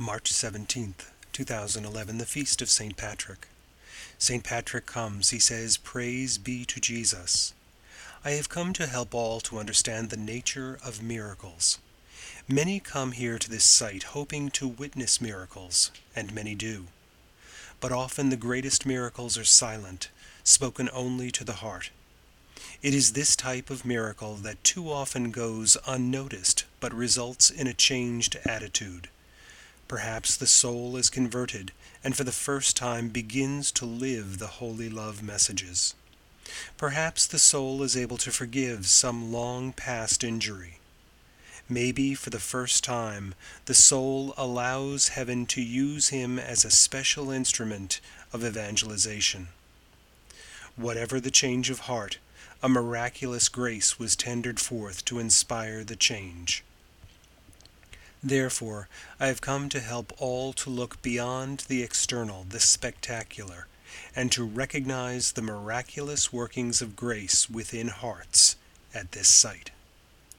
March 17th, 2011, the Feast of St. Patrick. St. Patrick comes, he says, "Praise be to Jesus." I have come to help all to understand the nature of miracles. Many come here to this site hoping to witness miracles, and many do. But often the greatest miracles are silent, spoken only to the heart. It is this type of miracle that too often goes unnoticed, but results in a changed attitude. Perhaps the soul is converted, and for the first time begins to live the holy love messages. Perhaps the soul is able to forgive some long past injury. Maybe for the first time the soul allows heaven to use him as a special instrument of evangelization. Whatever the change of heart, a miraculous grace was tendered forth to inspire the change. Therefore, I have come to help all to look beyond the external, the spectacular, and to recognize the miraculous workings of grace within hearts at this site.